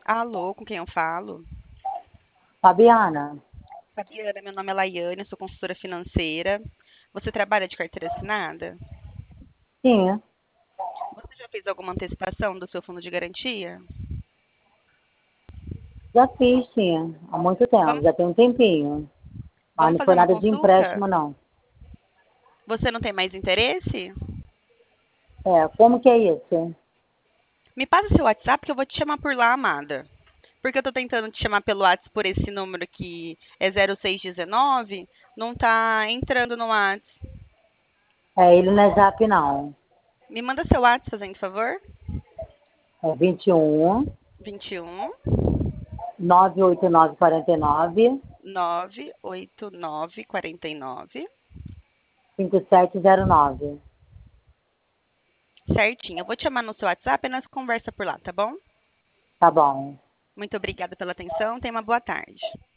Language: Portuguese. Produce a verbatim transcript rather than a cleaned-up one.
Alô, com quem eu falo? Fabiana, Fabiana, meu nome é Laiane, eu sou consultora financeira. Você trabalha de carteira assinada? sim, Você já fez alguma antecipação do seu fundo de garantia? já fiz, sim, há muito tempo, Vamos, já tem um tempinho. Mas vamos não fazer foi uma nada de consulta? empréstimo, não. Você não tem mais interesse? É, como que é isso? Me passa seu WhatsApp que eu vou te chamar por lá, amada. Porque eu tô tentando te chamar pelo WhatsApp por esse número que é zero seis um nove, não tá entrando no WhatsApp. É, ele não é Zap, não. Me manda seu WhatsApp, fazendo favor. É vinte e um, vinte e um, nove oito nove, quarenta e nove, nove oito nove, quarenta e nove. cinco sete zero nove. Certinho. Eu vou te chamar no seu WhatsApp e nós conversa por lá, tá bom? Tá bom. Muito obrigada pela atenção. Tenha uma boa tarde.